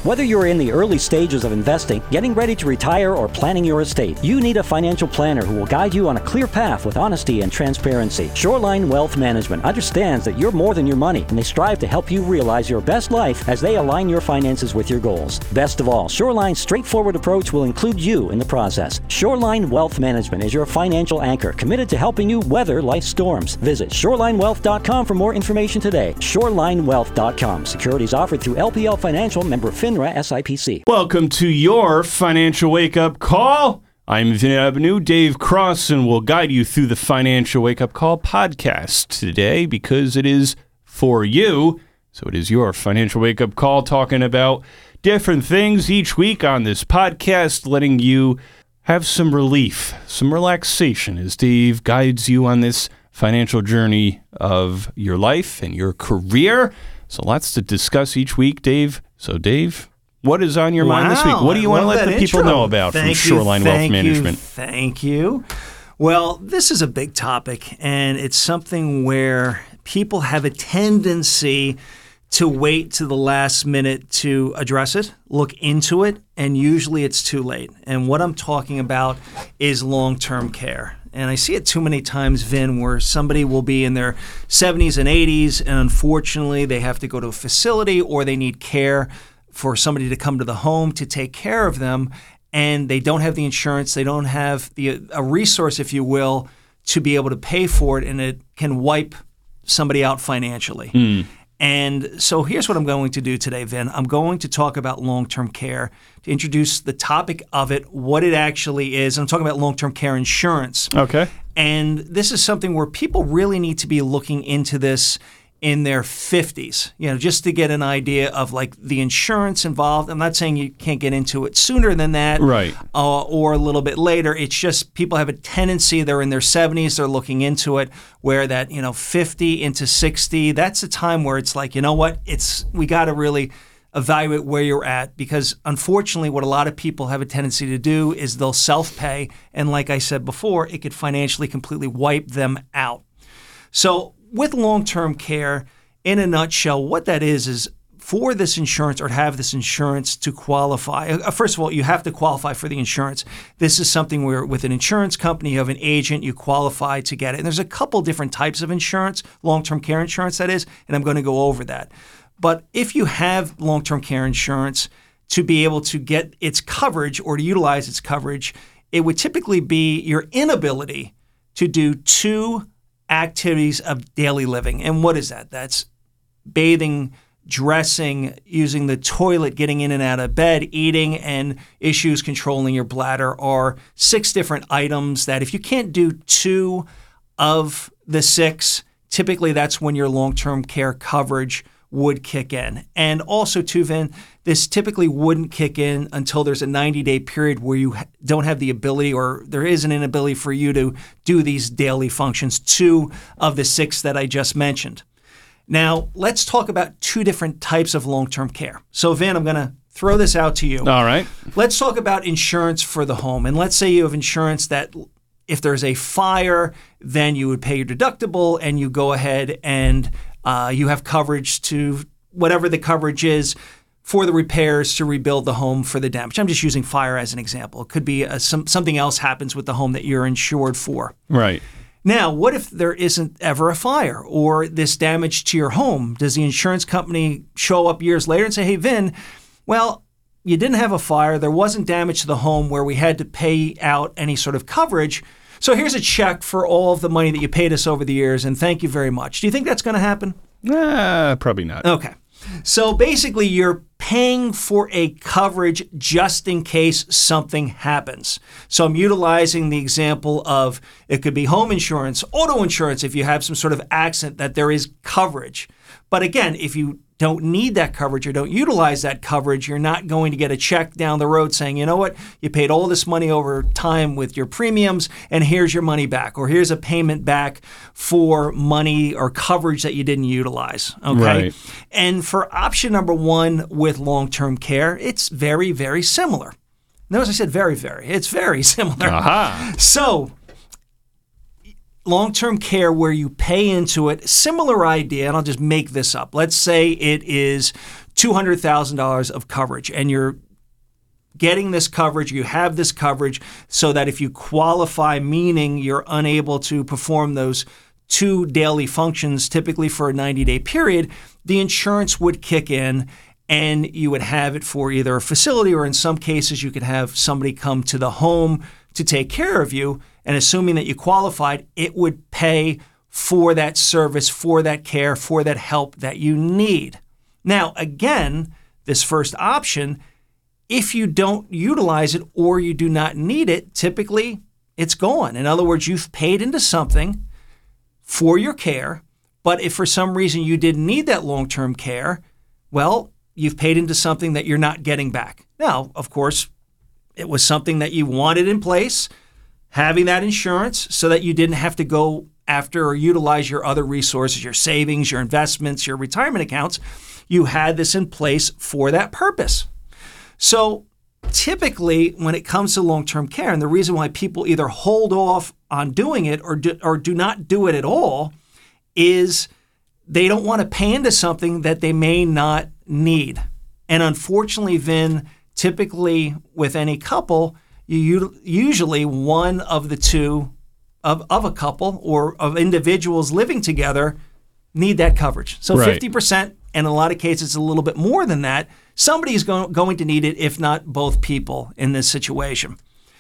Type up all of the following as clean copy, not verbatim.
Whether you're in the early stages of investing, getting ready to retire, or planning your estate, you need a financial planner who will guide you on a clear path with honesty and transparency. Shoreline Wealth Management understands that you're more than your money, and they strive to help you realize your best life as they align your finances with your goals. Best of all, Shoreline's straightforward approach will include you in the process. Shoreline Wealth Management is your financial anchor, committed to helping you weather life's storms. Visit ShorelineWealth.com for more information today. ShorelineWealth.com. Securities offered through LPL Financial, member FINRA SIPC. Welcome to your Financial Wake-Up Call. I'm Vin Avenue. Dave Crossan will guide you through the Financial Wake-Up Call podcast today because it is for you. So it is your Financial Wake-Up Call, talking about different things each week on this podcast, letting you have some relief, some relaxation as Dave guides you on this financial journey of your life and your career. So lots to discuss each week, Dave. So, Dave, what is on your mind this week? What do you want to let the people know about from Shoreline Wealth Management? Thank you. Well, this is a big topic, and it's something where people have a tendency to wait to the last minute to address it, look into it, and usually it's too late. And what I'm talking about is long-term care. And I see it too many times, Vin, where somebody will be in their 70s and 80s, and unfortunately they have to go to a facility or they need care for somebody to come to the home to take care of them, and they don't have the insurance, they don't have a resource, if you will, to be able to pay for it, and it can wipe somebody out financially. And so here's what I'm going to do today, Vin. I'm going to talk about long-term care, to introduce the topic of it, what it actually is. I'm talking about long-term care insurance. Okay. And this is something where people really need to be looking into this in their 50s, just to get an idea of like the insurance involved. I'm not saying you can't get into it sooner than that, right? Or a little bit later. It's just people have a tendency, they're in their 70s, they're looking into it, where that, 50 into 60, that's a time where it's like, you know what, we got to really evaluate where you're at, because unfortunately what a lot of people have a tendency to do is they'll self-pay, and like I said before, it could financially completely wipe them out. So with long-term care, in a nutshell, what that is for this insurance, or to have this insurance to qualify. First of all, you have to qualify for the insurance. This is something where with an insurance company, you have an agent, you qualify to get it. And there's a couple different types of insurance, long-term care insurance that is, and I'm going to go over that. But if you have long-term care insurance, to be able to get its coverage or to utilize its coverage, it would typically be your inability to do two activities of daily living. And what is that? That's bathing, dressing, using the toilet, getting in and out of bed, eating, and issues controlling your bladder are 6 different items that if you can't do 2 of the 6, typically that's when your long-term care coverage would kick in. And also, too, Vin, this typically wouldn't kick in until there's a 90-day period where you don't have the ability, or there is an inability for you to do these daily functions, 2 of the 6 that I just mentioned. Now, let's talk about 2 different types of long-term care. So, Vin, I'm going to throw this out to you. All right. Let's talk about insurance for the home. And let's say you have insurance that if there's a fire, then you would pay your deductible and you go ahead and you have coverage to whatever the coverage is for the repairs to rebuild the home for the damage. I'm just using fire as an example. It could be something else happens with the home that you're insured for. Right. Now, what if there isn't ever a fire or this damage to your home? Does the insurance company show up years later and say, hey, Vin, well, you didn't have a fire. There wasn't damage to the home where we had to pay out any sort of coverage. So here's a check for all of the money that you paid us over the years, and thank you very much. Do you think that's going to happen? Probably not. Okay. So basically, you're paying for a coverage just in case something happens. So I'm utilizing the example of it could be home insurance, auto insurance if you have some sort of accident that there is coverage. But again, if you don't need that coverage or don't utilize that coverage, you're not going to get a check down the road saying, you know what, you paid all this money over time with your premiums and here's your money back, or here's a payment back for money or coverage that you didn't utilize. Okay. Right. And for option number 1 with long-term care, it's very, very similar. Notice I said very, very. It's very similar. Aha. So long-term care where you pay into it, similar idea, and I'll just make this up. Let's say it is $200,000 of coverage, and you're getting this coverage, you have this coverage so that if you qualify, meaning you're unable to perform those 2 daily functions, typically for a 90-day period, the insurance would kick in and you would have it for either a facility, or in some cases you could have somebody come to the home to take care of you. And assuming that you qualified, it would pay for that service, for that care, for that help that you need. Now, again, this first option, if you don't utilize it or you do not need it, typically it's gone. In other words, you've paid into something for your care, but if for some reason you didn't need that long-term care, well, you've paid into something that you're not getting back. Now, of course, it was something that you wanted in place, having that insurance so that you didn't have to go after or utilize your other resources, your savings, your investments, your retirement accounts. You had this in place for that purpose. So typically when it comes to long-term care, and the reason why people either hold off on doing it or do not do it at all is they don't want to pay into something that they may not need. And unfortunately, Vin, typically with any couple, usually one of the two of a couple or of individuals living together need that coverage. So Right. 50%, and in a lot of cases, a little bit more than that, somebody is going to need it, if not both people in this situation.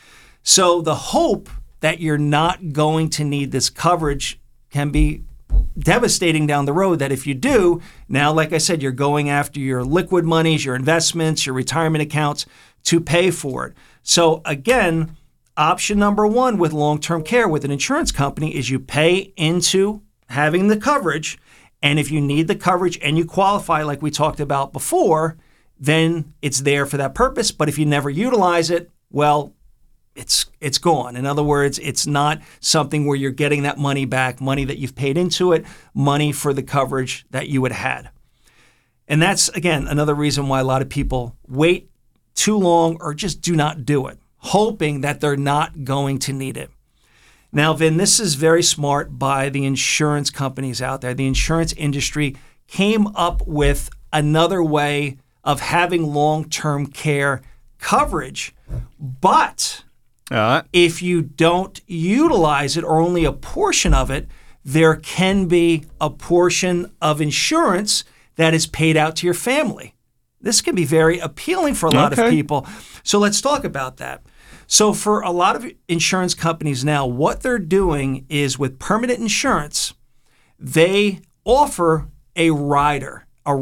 So the hope that you're not going to need this coverage can be devastating down the road, that if you do, now, like I said, you're going after your liquid monies, your investments, your retirement accounts to pay for it. So again, option number one with long-term care with an insurance company is you pay into having the coverage. And if you need the coverage and you qualify, like we talked about before, then it's there for that purpose. But if you never utilize it, well, it's gone. In other words, it's not something where you're getting that money back, money that you've paid into it, money for the coverage that you had had. And that's, again, another reason why a lot of people wait too long or just do not do it, hoping that they're not going to need it. Now, Vin, this is very smart by the insurance companies out there. The insurance industry came up with another way of having long-term care coverage, but if you don't utilize it or only a portion of it, there can be a portion of insurance that is paid out to your family. This can be very appealing for a lot of people. So let's talk about that. So for a lot of insurance companies now, what they're doing is with permanent insurance, they offer a rider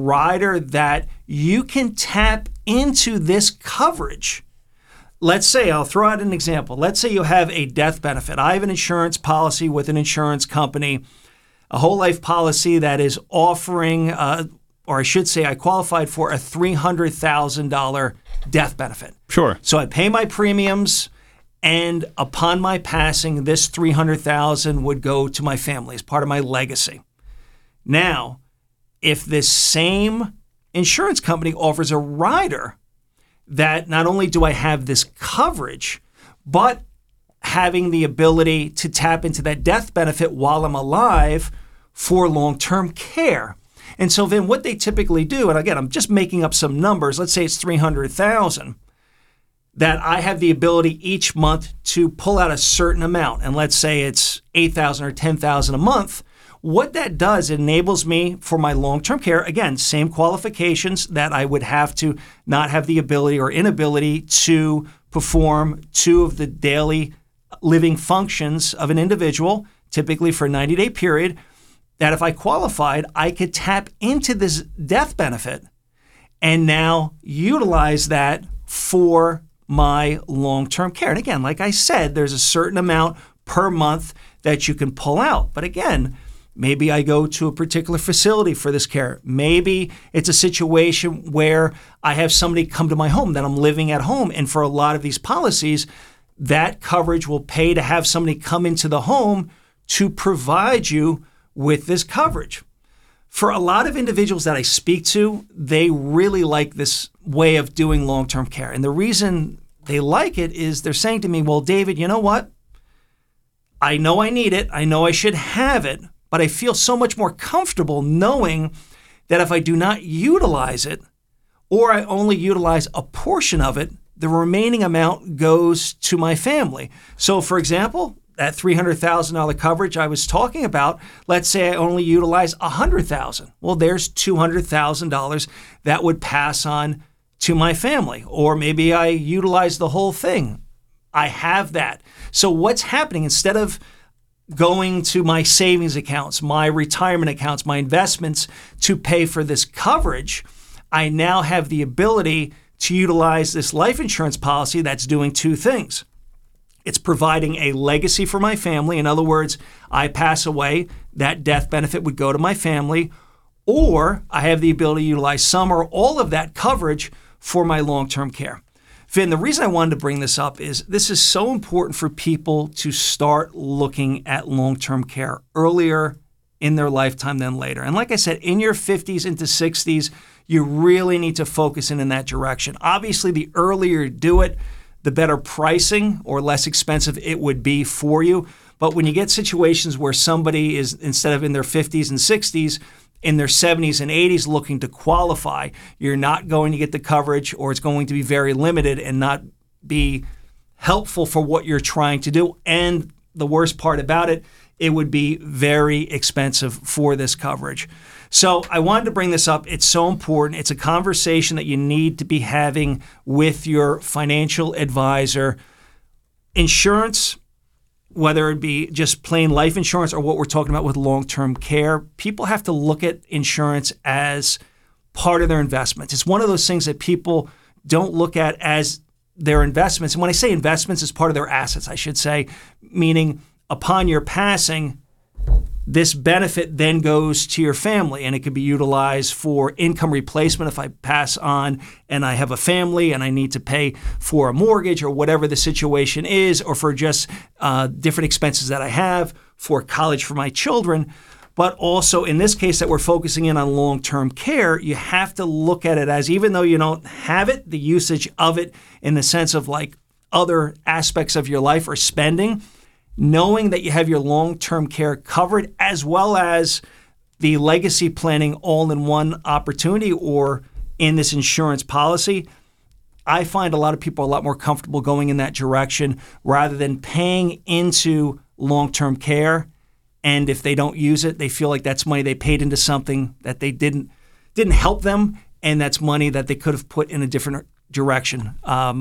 that you can tap into this coverage. Let's say, I'll throw out an example. Let's say you have a death benefit. I have an insurance policy with an insurance company, a whole life policy that is offering, or I should say I qualified for a $300,000 death benefit. Sure. So I pay my premiums, and upon my passing, this $300,000 would go to my family as part of my legacy. Now, if this same insurance company offers a rider that not only do I have this coverage, but having the ability to tap into that death benefit while I'm alive for long-term care. And so then what they typically do, and again, I'm just making up some numbers, let's say it's $300,000, that I have the ability each month to pull out a certain amount. And let's say it's $8,000 or $10,000 a month. What that does, it enables me for my long-term care, again, same qualifications that I would have to not have the ability or inability to perform 2 of the daily living functions of an individual, typically for a 90-day period, that if I qualified, I could tap into this death benefit and now utilize that for my long-term care. And again, like I said, there's a certain amount per month that you can pull out. But again, maybe I go to a particular facility for this care. Maybe it's a situation where I have somebody come to my home, that I'm living at home. And for a lot of these policies, that coverage will pay to have somebody come into the home to provide you with this coverage. For a lot of individuals that I speak to, they really like this way of doing long-term care. And the reason they like it is they're saying to me, well, David, you know what? I know I need it. I know I should have it. But I feel so much more comfortable knowing that if I do not utilize it, or I only utilize a portion of it, the remaining amount goes to my family. So for example, that $300,000 coverage I was talking about, let's say I only utilize $100,000. Well, there's $200,000 that would pass on to my family. Or maybe I utilize the whole thing. I have that. So what's happening, instead of going to my savings accounts, my retirement accounts, my investments to pay for this coverage, I now have the ability to utilize this life insurance policy that's doing two things. It's providing a legacy for my family. In other words, I pass away, that death benefit would go to my family, or I have the ability to utilize some or all of that coverage for my long-term care. Vin, the reason I wanted to bring this up is this is so important for people to start looking at long-term care earlier in their lifetime than later. And like I said, in your 50s into 60s, you really need to focus in that direction. Obviously, the earlier you do it, the better pricing or less expensive it would be for you. But when you get situations where somebody is, instead of in their 50s and 60s, in their 70s and 80s looking to qualify, you're not going to get the coverage, or it's going to be very limited and not be helpful for what you're trying to do. And the worst part about it, it would be very expensive for this coverage. So I wanted to bring this up. It's so important. It's a conversation that you need to be having with your financial advisor. Insurance, whether it be just plain life insurance or what we're talking about with long-term care, people have to look at insurance as part of their investments. It's one of those things that people don't look at as their investments. And when I say investments, it's part of their assets, I should say, meaning upon your passing, this benefit then goes to your family, and it can be utilized for income replacement if I pass on and I have a family and I need to pay for a mortgage or whatever the situation is, or for just different expenses that I have for college for my children. But also in this case that we're focusing in on long-term care, you have to look at it as, even though you don't have it, the usage of it in the sense of like other aspects of your life or spending, knowing that you have your long-term care covered, as well as the legacy planning all in one opportunity or in this insurance policy, I find a lot of people are a lot more comfortable going in that direction rather than paying into long-term care. And if they don't use it, they feel like that's money they paid into something that they didn't help them, and that's money that they could have put in a different direction.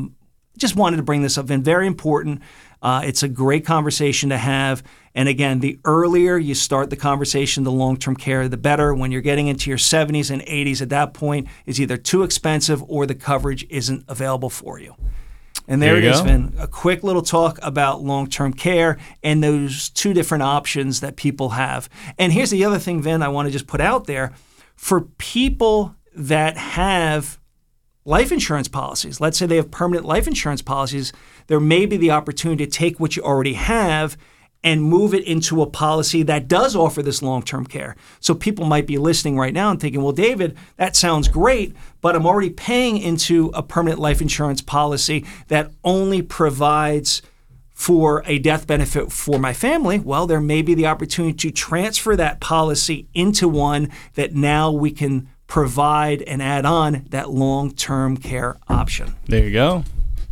Just wanted to bring this up, and very important. It's a great conversation to have. And again, the earlier you start the conversation, the long-term care, the better. When you're getting into your 70s and 80s, at that point, it's either too expensive or the coverage isn't available for you. And there it is, Vin. A quick little talk about long-term care and those two different options that people have. And here's the other thing, Vin, I want to just put out there. For people that have life insurance policies, let's say they have permanent life insurance policies, there may be the opportunity to take what you already have and move it into a policy that does offer this long-term care. So people might be listening right now and thinking, well, David, that sounds great, but I'm already paying into a permanent life insurance policy that only provides for a death benefit for my family. Well, there may be the opportunity to transfer that policy into one that now we can provide and add on that long-term care option. There you go.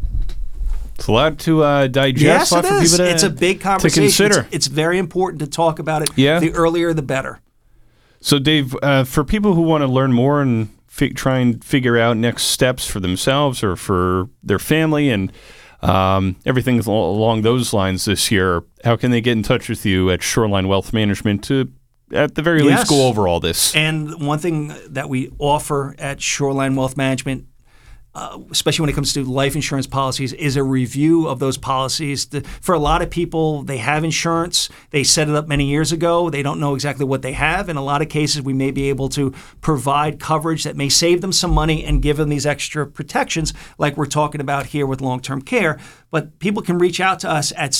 It's a lot to digest. Yes, it is. It's a big conversation. To consider. It's very important to talk about it. Yeah. The earlier, the better. So, Dave, for people who want to learn more and try and figure out next steps for themselves or for their family and everything along those lines this year, how can they get in touch with you at Shoreline Wealth Management to, at the very least, go over all this? And one thing that we offer at Shoreline Wealth Management, especially when it comes to life insurance policies, is a review of those policies. For a lot of people, they have insurance. They set it up many years ago. They don't know exactly what they have. In a lot of cases, we may be able to provide coverage that may save them some money and give them these extra protections like we're talking about here with long-term care. But people can reach out to us at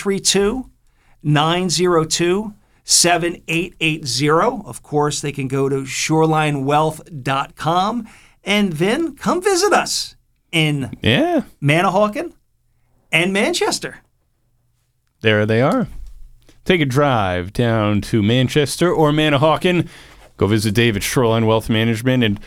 732-902-7880. Of course, they can go to shorelinewealth.com. And then come visit us in Manahawkin and Manchester. There they are. Take a drive down to Manchester or Manahawkin. Go visit Dave at Shoreline Wealth Management and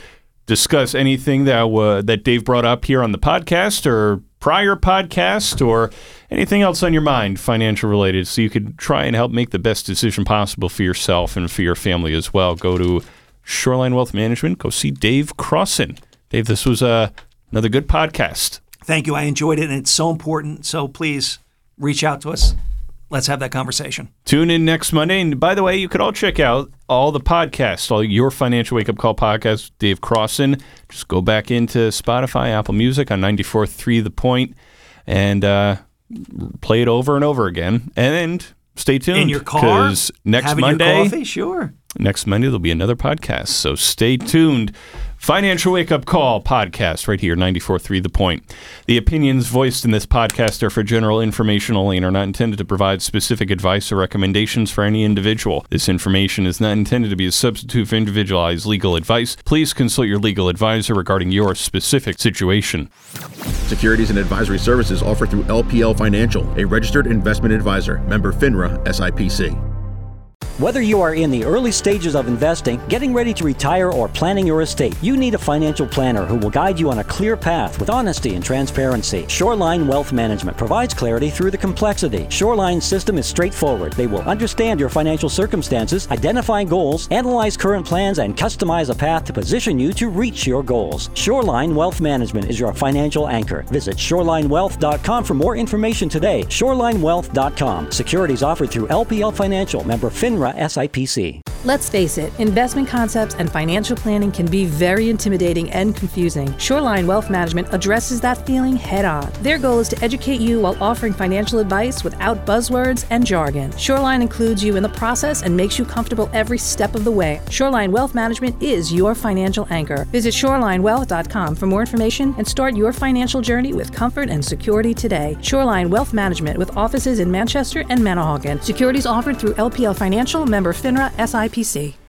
discuss anything that Dave brought up here on the podcast or prior podcast or anything else on your mind financial related, so you could try and help make the best decision possible for yourself and for your family as well, go to Shoreline Wealth Management. Go see Dave Crossan. Dave, this was another good podcast. Thank you. I enjoyed it, and it's so important. So please reach out to us. Let's have that conversation. Tune in next Monday. And by the way, you could all check out all the podcasts, all your Financial Wake Up Call podcasts, Dave Crossan. Just go back into Spotify, Apple Music on 94.3 The Point, and play it over and over again. And stay tuned. In your car? Because next Monday, your coffee? Sure. Next Monday, there'll be another podcast. So stay tuned. Financial Wake Up Call podcast right here, 94.3 The Point. The opinions voiced in this podcast are for general information only and are not intended to provide specific advice or recommendations for any individual. This information is not intended to be a substitute for individualized legal advice. Please consult your legal advisor regarding your specific situation. Securities and advisory services offered through LPL Financial, a registered investment advisor, member FINRA, SIPC. Whether you are in the early stages of investing, getting ready to retire, or planning your estate, you need a financial planner who will guide you on a clear path with honesty and transparency. Shoreline Wealth Management provides clarity through the complexity. Shoreline's system is straightforward. They will understand your financial circumstances, identify goals, analyze current plans, and customize a path to position you to reach your goals. Shoreline Wealth Management is your financial anchor. Visit ShorelineWealth.com for more information today. ShorelineWealth.com. Securities offered through LPL Financial, member FINRA, SIPC. Let's face it, investment concepts and financial planning can be very intimidating and confusing. Shoreline Wealth Management addresses that feeling head on. Their goal is to educate you while offering financial advice without buzzwords and jargon. Shoreline includes you in the process and makes you comfortable every step of the way. Shoreline Wealth Management is your financial anchor. Visit ShorelineWealth.com for more information and start your financial journey with comfort and security today. Shoreline Wealth Management with offices in Manchester and Manahawkin. Securities offered through LPL Financial, member FINRA, SIPC.